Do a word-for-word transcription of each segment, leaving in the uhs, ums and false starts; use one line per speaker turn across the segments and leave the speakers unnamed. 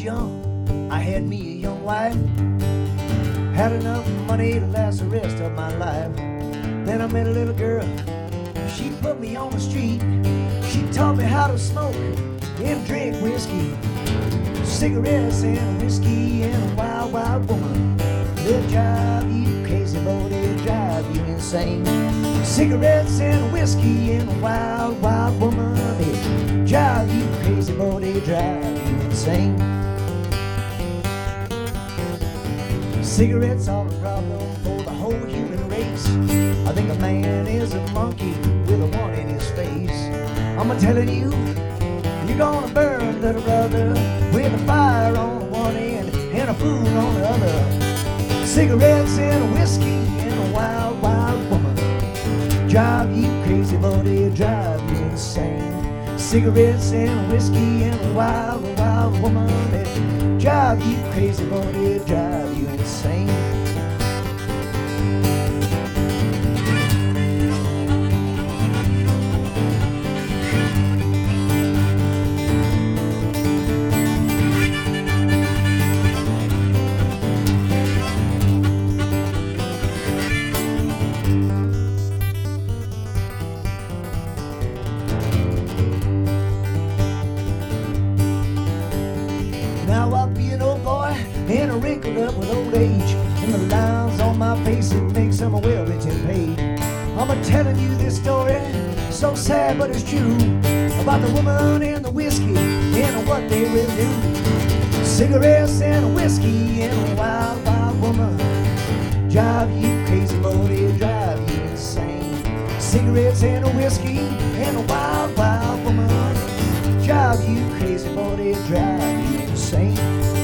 young, I had me a young wife. Had enough money to last the rest of my life. Then I met a little girl, she put me on the street. She taught me how to smoke and drink whiskey, cigarettes and whiskey, and a wild, wild woman. They'll drive you crazy, boy, they'll drive you insane. Cigarettes and whiskey and a wild, wild woman. They drive you crazy, boy, they drive you insane. Cigarettes are a problem for the whole human race. I think a man is a monkey with a one in his face. I'm a telling you, you're gonna burn, little brother, with a fire on one end and a fool on the other. Cigarettes and whiskey and a wild, wild woman drive you crazy, but they drive you insane. Cigarettes and whiskey and a wild, wild woman, they drive you crazy, but they drive you insane. Now I'll be an old boy and a wrinkled up with old age, and the lines on my face, it makes them a well-written page. I'm a telling you this story, so sad but it's true, about the woman and the whiskey and what they will do. Cigarettes and whiskey and a wild, wild woman drive you crazy, boy, they drive you insane. Cigarettes and a whiskey and a wild, wild woman drive you crazy, boy, they drive you insane.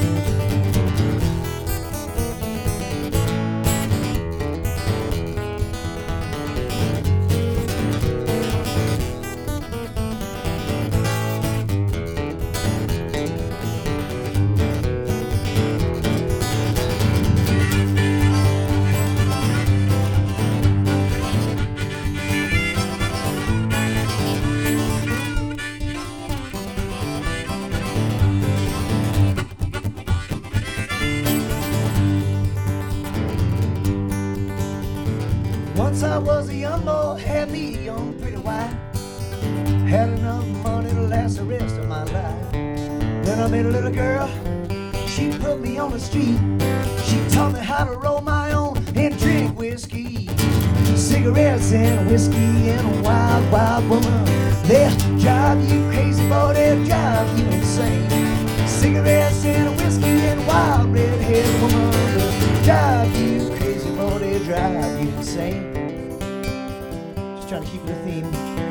Once I was a young boy, had me a young pretty wife. Had enough money to last the rest of my life. Then I met a little girl, she put me on the street. She taught me how to roll my own and drink whiskey, cigarettes and whiskey and a wild, wild woman. They'll drive you crazy, boy, they'll drive you insane. Cigarettes and whiskey and a wild red-haired woman. They'll drive you crazy, boy, they'll drive you insane. Just trying to keep the theme.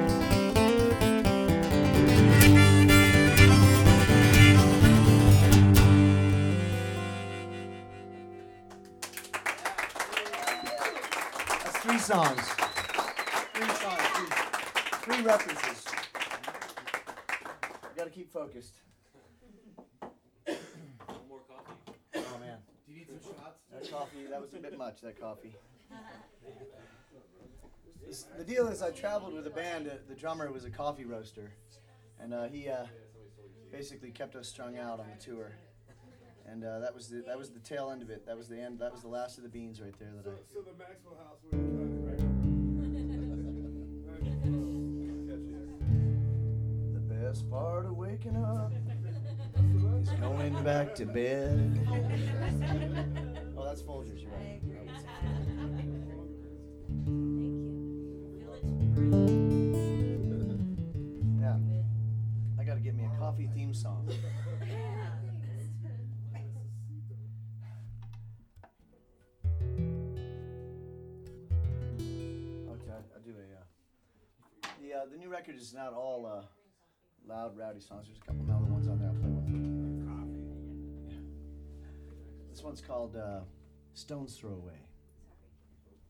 That's three songs. Three songs. Three, three references. You gotta keep focused.
One more coffee.
Oh man.
Do you need some shots?
That coffee, that was a bit much, that coffee. This, the deal is I traveled with a band, uh, the drummer was a coffee roaster, and uh, he uh, basically kept us strung out on the tour. And uh, that was the that was the tail end of it. That was the end. That was the last of the beans right there. That
So,
I.
so the Maxwell House where you cut, right?
The best part of waking up is going back to bed. Oh, that's Folgers, you're right. Yeah, I gotta get me a coffee theme song. Okay, I'll do a. Uh, the uh, the new record is not all uh, loud, rowdy songs. There's a couple mellow ones on there. I'll play one for you. This one's called uh, Stone's Throw Away.